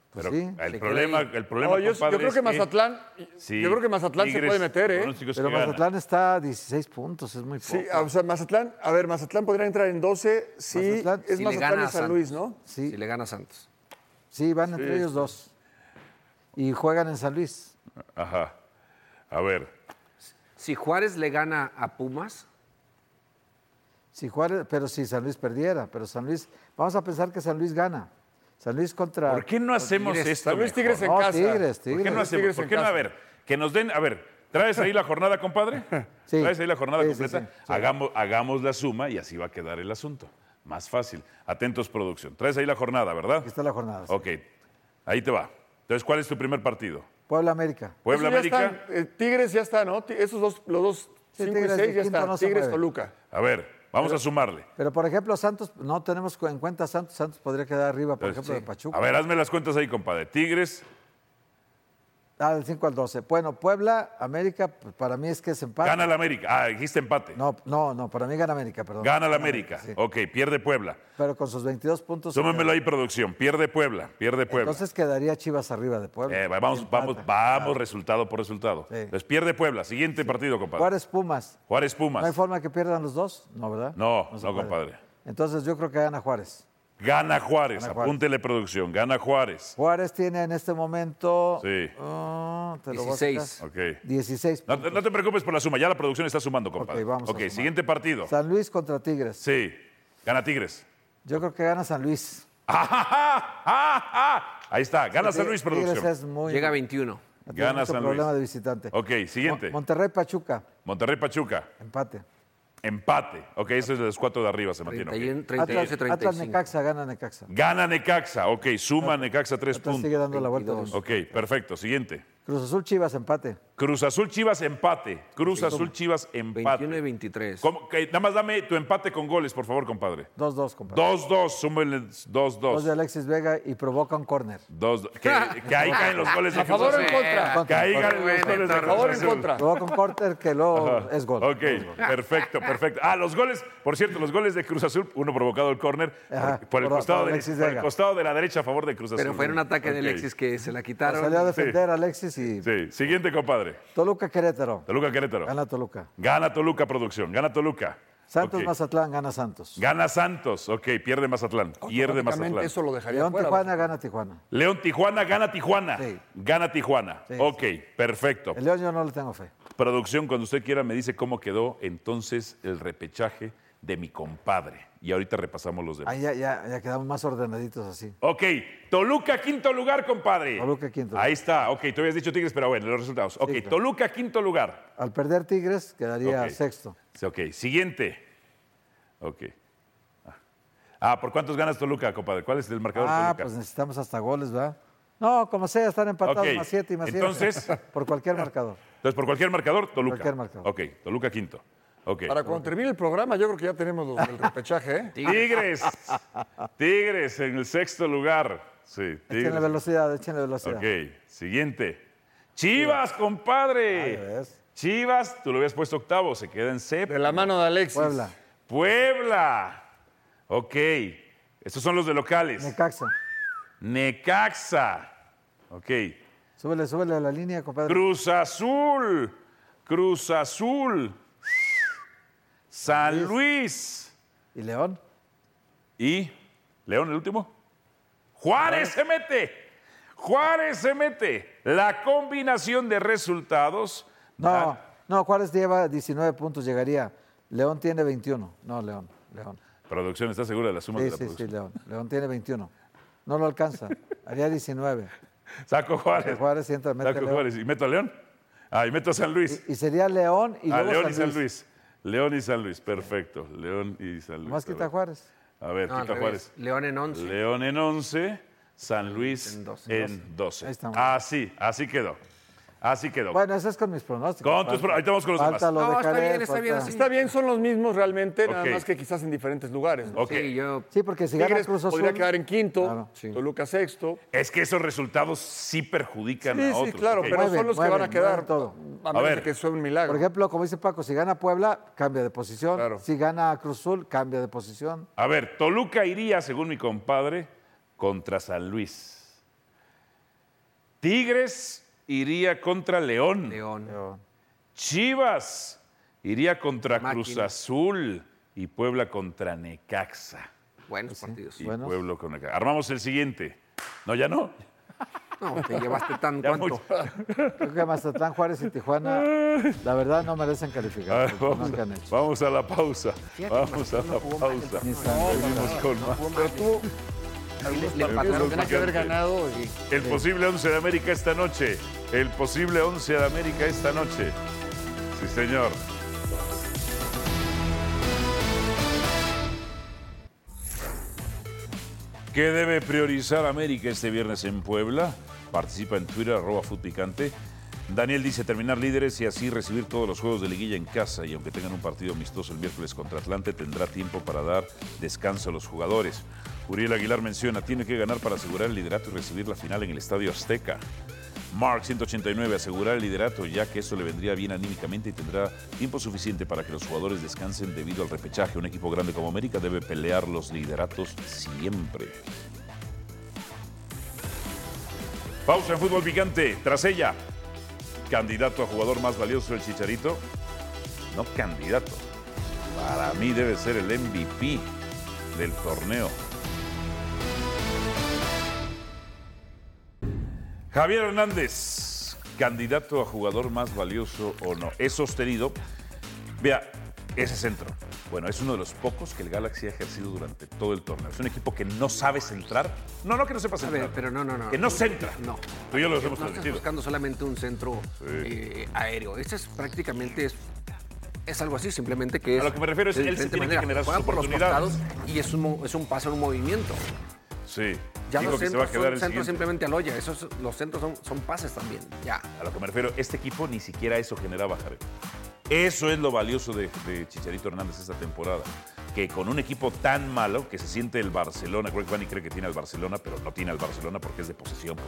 Pero sí, el problema, No, yo compadre, creo es que Mazatlán, sí, yo creo que Mazatlán se Tigres, puede meter, ¿eh? pronósticos Pero que gana. Mazatlán está a 16 puntos, es muy poco. Sí, o sea, Mazatlán podría entrar en 12 si Mazatlán, es si le Mazatlán gana y a San Luis, ¿no? Sí, Si le gana a Santos. sí, van entre ellos dos. Y juegan en San Luis. Ajá. A ver, Si Juárez le gana a Pumas, Si Juárez, pero si San Luis perdiera, pero San Luis, vamos a pensar que San Luis gana. San Luis contra... ¿por qué no hacemos Tigres. esto San Luis mejor? Tigres en No, casa. Tigres. ¿Por qué no hacemos? Tigres ¿Por en qué no? casa. A ver, que nos den, a ver, ¿traes ahí la jornada, compadre? Sí. ¿Traes ahí la jornada Sí, completa? sí, sí. Hagamos la suma y así va a quedar el asunto. Más fácil. Atentos, producción. Traes ahí la jornada, ¿verdad? Aquí está la jornada. sí. Ok, ahí te va. Entonces, ¿cuál es tu primer partido? Puebla América. Puebla Eso ya América. están, Tigres ya está, ¿no? Esos dos, los dos, Sí, 5 y Tigres 6 de ya quinto están. no se Tigres, mueve. Toluca. A ver, vamos a sumarle. Pero, por ejemplo, Santos, no tenemos en cuenta a Santos. Santos podría quedar arriba, por ejemplo, de Pachuca. A ver, hazme las cuentas ahí, compadre. Tigres, Del 5 al 12. Bueno, Puebla, América, pues, para mí es que es empate. gana la América. Ah, dijiste empate. No, para mí gana América, perdón. Gana la América. Sí. Ok, pierde Puebla. Pero con sus 22 puntos. Súmamelo ahí, producción. Pierde Puebla. Entonces quedaría Chivas arriba de Puebla. Vamos, Y empata. resultado por resultado. Sí. Entonces pierde Puebla. Siguiente partido, compadre. Juárez Pumas. Juárez Pumas. ¿No hay forma que pierdan los dos? No, ¿verdad? No, se no, puede. compadre. Entonces yo creo que gana Juárez. Gana Juárez. Gana Juárez. Apúntele, producción. Gana Juárez. Juárez tiene en este momento. Sí. Te lo voy a 16. sacar. Ok. 16. No te preocupes por la suma. Ya la producción está sumando, compadre. Ok, vamos a Ok, sumar. siguiente partido. San Luis contra Tigres. Sí. Gana Tigres. Yo creo que gana San Luis. Ahí está. Gana San Luis, Tigres producción. es muy. llega a 21. tiene Gana mucho San Luis. problema de visitante. Ok, siguiente. Monterrey Pachuca. Monterrey Pachuca. Empate. Empate. Ok, eso es de los 4 de arriba, se mantiene. ok. 31, Atlas 35. Necaxa gana Necaxa. Gana Necaxa. Ok, suma Necaxa 3 Atlas puntos. sigue dando la vuelta. 22. Ok, perfecto. Siguiente. Cruz Azul Chivas empate. Cruz Azul Chivas empate. Cruz Azul Chivas 21 y empate. 23. ¿Cómo? Nada más dame tu empate con goles, por favor, compadre. 2-2, compadre. 2-2, súmenle 2-2. Dos de Alexis Vega y provoca un córner. 2-2. Que ahí caen los goles de ¿A favor o en Cruz Azul. contra? Que ahí caen los goles de ¿A Cruz favor o en Azul. contra? Provoca un córner que luego es gol. Ok, perfecto, perfecto. Los goles, por cierto, los goles de Cruz Azul, uno provocado el córner Ajá, por el por costado Alexis por el Vega. costado de la derecha a favor de Cruz Azul. Pero fue un ataque de Ok. Alexis que se la quitaron. Salió a defender a Alexis y Sí, siguiente, compadre. Toluca Querétaro. Toluca Querétaro. Gana Toluca. Gana Toluca, producción. Gana Toluca. Santos Ok. Mazatlán gana Santos. Gana Santos. Ok, pierde Mazatlán. Pierde Automáticamente Mazatlán. Eso lo dejaría León fuera. Tijuana gana Tijuana. León Tijuana, gana Tijuana. Sí. Gana Tijuana. Sí, Ok, perfecto. El León yo no le tengo fe. Producción, cuando usted quiera, me dice cómo quedó entonces el repechaje de mi compadre. Y ahorita repasamos los demás. Ahí ya quedamos más ordenaditos así. Ok, Toluca, quinto lugar, compadre. Toluca, quinto lugar. Ahí está. Ok, tú habías dicho Tigres, pero bueno, los resultados. Ok, claro. Toluca, quinto lugar. Al perder Tigres quedaría Ok. sexto. Ok, siguiente. Ok. ¿Por cuántos ganas Toluca, compadre? ¿Cuál es el marcador de Toluca? Pues necesitamos hasta goles, ¿verdad? No, como sea, están empatados Ok, más 7 y más 7. entonces- Por cualquier marcador. Entonces, por cualquier marcador, Toluca. Cualquier marcador. Ok, Toluca quinto. Ok. Para cuando termine el programa, yo creo que ya tenemos los del repechaje, ¿eh? Tigres. Tigres en el sexto lugar. Sí, Échenle Tigres. velocidad, échenle velocidad. Ok, siguiente. Chivas, compadre. ¿ves? Chivas, tú lo habías puesto octavo, se queda en séptimo. De la mano de Alexis. Puebla, Puebla. Ok, estos son los de locales. Necaxa. Necaxa. Ok. Súbele a la línea, compadre. Cruz Azul. Cruz Azul. San Luis. ¿Y León? ¿Y León, el último? Juárez se mete. Juárez se mete. La combinación de resultados. No, Juárez lleva 19 puntos, llegaría. León tiene 21. No, León. Producción, ¿estás segura de la suma de la Sí, producción? León. León tiene 21. No lo alcanza. Haría 19. Saco Juárez. Juárez entra, mete Saco León. Juárez. ¿Y meto a León? Y meto a San Luis. Y sería León y luego León y San Luis. León y San Luis, perfecto. León y San Luis. Más A quita ver. Juárez. A ver, No, al quita revés. Juárez. León en 11. León en 11, San Luis En 12. en 12. Ahí estamos. Así quedó. Así quedó. Bueno, eso es con mis pronósticos. Con tus ahorita vamos con los Falta demás. lo de No, está Caleb, bien, está bien falta- así. Está bien, son los mismos realmente, nada Ok. más que quizás en diferentes lugares, ¿no? Ok. Sí, yo. Sí, porque si gana Tigres Cruz Azul... podría quedar en quinto, Claro, sí. Toluca sexto. Es que esos resultados sí perjudican Sí, a sí, otros. claro, ok. pero son los que van a mueven quedar. todo. A menos ver. de que sea un milagro. Por ejemplo, como dice Paco, si gana Puebla, cambia de posición. Claro. Si gana Cruz Azul, cambia de posición. A ver, Toluca iría, según mi compadre, contra San Luis. Tigres iría contra León. León. Chivas iría contra Máquina. Cruz Azul. Y Puebla contra Necaxa. Buenos partidos. Y Buenos. Puebla con Necaxa. Armamos el siguiente. No, ya no. No, te llevaste tan Ya cuánto. Creo que Mazatlán, Juárez y Tijuana, la verdad, no merecen A calificar. ver, porque no vamos, han hecho. vamos a la pausa. Fíjate, Vamos a Mazatlán la no jugó mal el pausa. torneo. Ni San Seguimos con más. Pero tú, Le empataron. tenía que haber ganado. Y... El posible 11 de América esta noche. El posible 11 de América esta noche. Sí, señor. ¿Qué debe priorizar América este viernes en Puebla? Participa en Twitter, @futpicante. Daniel dice terminar líderes y así recibir todos los juegos de liguilla en casa. Y aunque tengan un partido amistoso el miércoles contra Atlante, tendrá tiempo para dar descanso a los jugadores. Uriel Aguilar menciona, tiene que ganar para asegurar el liderato y recibir la final en el Estadio Azteca. Mark 189, asegurar el liderato, ya que eso le vendría bien anímicamente y tendrá tiempo suficiente para que los jugadores descansen debido al repechaje. Un equipo grande como América debe pelear los lideratos siempre. Pausa en Fútbol Picante. Tras ella, candidato a jugador más valioso el Chicharito. No candidato. Para mí debe ser el MVP del torneo. Javier Hernández, candidato a jugador más valioso o no. Es sostenido. Vea, ese centro. Bueno, es uno de los pocos que el Galaxy ha ejercido durante todo el torneo. Es un equipo que no sabe centrar. No que no sepa A centrar. ver, pero no. Que no centra. No. Tú y yo lo hemos No estás transmitido. buscando solamente un centro aéreo. Este es prácticamente es algo así, simplemente que es. A lo que me refiero es de él se diferente tiene que manera. generar Juega sus por los oportunidades. costados y es un pase, un movimiento. Sí. Ya Dijo los que se va a centros quedar son el centros siguiente. simplemente al olla. Los centros son pases también. Ya. A lo que me refiero, este equipo ni siquiera eso generaba, Jared. Eso es lo valioso de Chicharito Hernández esta temporada. Que con un equipo tan malo, que se siente el Barcelona, Greg Vanney cree que tiene al Barcelona, pero no tiene al Barcelona porque es de posesión.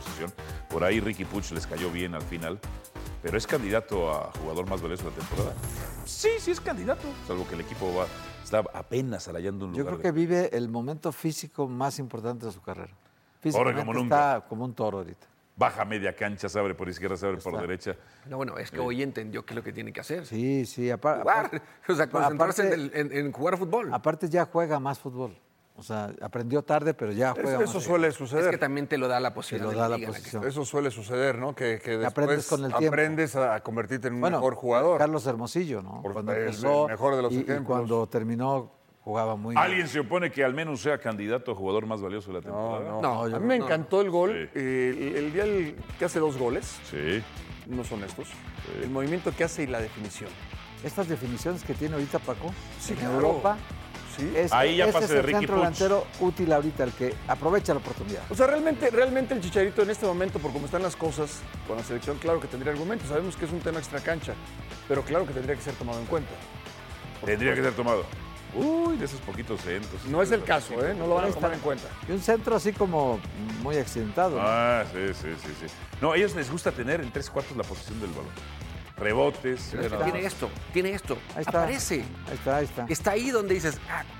Por ahí Ricky Puig les cayó bien al final. Pero es candidato a jugador más valioso de la temporada. Sí es candidato. Salvo que el equipo está apenas hallando un Yo lugar. creo que vive el momento físico más importante de su carrera. Físicamente como nunca. está como un toro ahorita. Baja media cancha, se abre por izquierda, se abre por Está. derecha. No, bueno, es que hoy entendió qué es lo que tiene que hacer. Sí, Jugar. aparte, O sea, concentrarse aparte- en jugar fútbol. aparte ya juega más fútbol. O sea, aprendió tarde, pero ya juega más Eso fútbol. suele Es suceder. que también te lo da la posibilidad. Te lo de da la liga en que posición. Eso suele suceder, ¿no? Que después aprendes con el tiempo. aprendes a convertirte en un Bueno, mejor jugador. Carlos Hermosillo, ¿no? Por- Cuando es el empezó mejor de los y ejemplos. cuando terminó jugaba muy bien. ¿Alguien se opone que al menos sea candidato a jugador más valioso de la temporada? No, yo a mí me no. encantó el gol. Sí. El día que hace 2 goles, Sí. no son estos. El movimiento que hace y la definición. Estas definiciones que tiene ahorita Paco Sí, en claro. Europa, Sí. Ahí ya ese pase es de el Ricky centro Puig. delantero útil ahorita, el que aprovecha la oportunidad. O sea, realmente el Chicharito en este momento, por cómo están las cosas con la selección, claro que tendría argumentos. Sabemos que es un tema extracancha, pero claro que tendría que ser tomado en cuenta. Tendría que ser tomado. Uy, de esos poquitos centros. No es el caso, ¿eh? No lo van a Ahí tomar está. en cuenta. Y un centro así como muy accidentado. ¿no? Ah, sí. No, a ellos les gusta tener en 3/4 la posición del balón. Rebotes. Pero es que tiene esto. Ahí está. Aparece. Ahí está. Está ahí donde dices,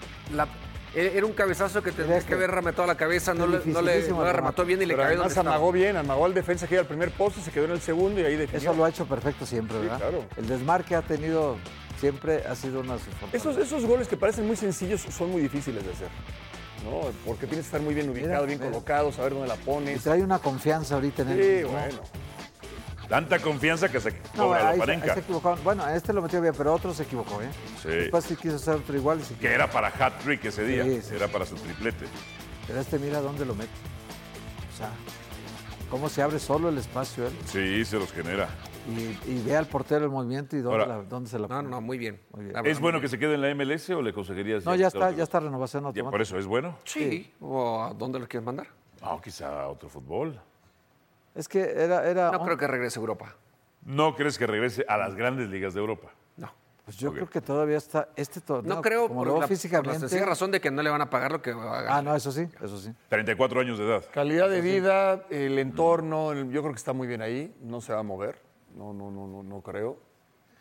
era un cabezazo que tendrías que haber rematado a la cabeza, no le Dificilísimo el remató bien y le Pero cayó donde además estaba. amagó bien, amagó al defensa que iba al primer poste, se quedó en el segundo y ahí definió. Eso lo ha hecho perfecto siempre, Sí, ¿verdad? claro. El desmarque ha tenido siempre ha sido una de sus fortalezas. Esos goles que parecen muy sencillos son muy difíciles de hacer. ¿No? Porque tienes que estar muy bien ubicado, bien mira. colocado, saber dónde la Y pones. trae una confianza ahorita en él. Sí, mismo. bueno. Tanta confianza que se No, cobra la ahí Panenka. se equivocó. Bueno, este lo metió bien, pero otro se equivocó, ¿eh? Sí. Después sí quiso hacer otro igual y se Que equivocó. era para hat-trick ese día. Sí. Era para su triplete. Pero este mira dónde lo mete. O sea, cómo se abre solo el espacio él. Sí, se los genera. Y ve al portero el movimiento y dónde, Ahora, dónde se la pone. No, muy bien. Muy bien. La ¿Es verdad, bueno muy que se quede en la MLS o le conseguirías? No, ya está renovación Ya, automática. por eso, ¿es bueno? bien. Sí. ¿O a dónde lo quieres mandar? No, quizá a otro fútbol. Es que era No creo que regrese a Europa. ¿No crees que regrese a las grandes ligas de Europa? No. Pues yo Ok. creo que todavía está este torneo. No creo como por luego la físicamente. sencilla razón de que no le van a pagar lo que va a ganar. Ah, no, eso sí. 34 años de edad. Calidad de vida, el entorno, yo creo que está muy bien ahí, no se va a mover, no creo.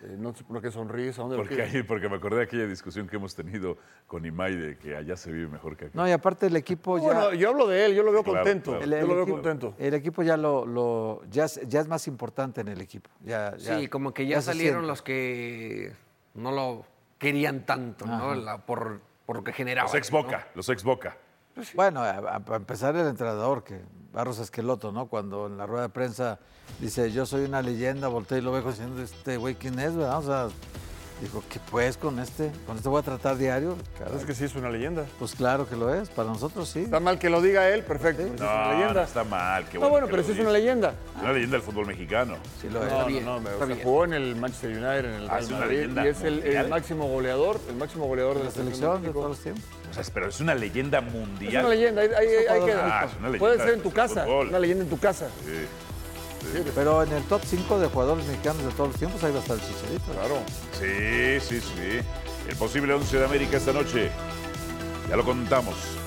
No sé por qué sonríes. ¿A dónde lo quieres? Porque me acordé de aquella discusión que hemos tenido con Imai de que allá se vive mejor que aquí. No, y aparte el equipo ya... Bueno, yo hablo de él, yo lo veo Claro, contento. claro. Yo lo veo contento. El equipo ya ya es más importante en el equipo. Sí, como que ya se salieron siente. los que no lo querían tanto, ¿no? Por lo que generaba. Los ex Boca. Bueno, a empezar el entrenador, que Barros Esqueloto, ¿no? Cuando en la rueda de prensa dice, yo soy una leyenda, volteé y lo veo diciendo, este güey, ¿quién es, verdad? O sea, dijo, ¿qué pues con este voy a tratar diario? Caray. Es que sí es una leyenda. Pues claro que lo es, para nosotros sí. Está mal que lo diga él, perfecto. pero sí es una No, leyenda. no está mal. Qué No, bueno, que pero lo sí es dice. una leyenda. Una leyenda del fútbol mexicano. Sí lo es. No, bien, o está sea, bien. jugó en el Manchester United, en el es Real una Madrid, leyenda y es el mundial. máximo goleador de La selección de todos los tiempos. O sea, pero es una leyenda Es mundial. una leyenda, hay que... Ah, es una leyenda Puede ser en tu del casa, fútbol. una leyenda en tu casa. Sí. Pero en el top 5 de jugadores mexicanos de todos los tiempos ahí va a estar el Chicharito. Claro. Sí. El posible 11 de América esta noche. Ya lo contamos.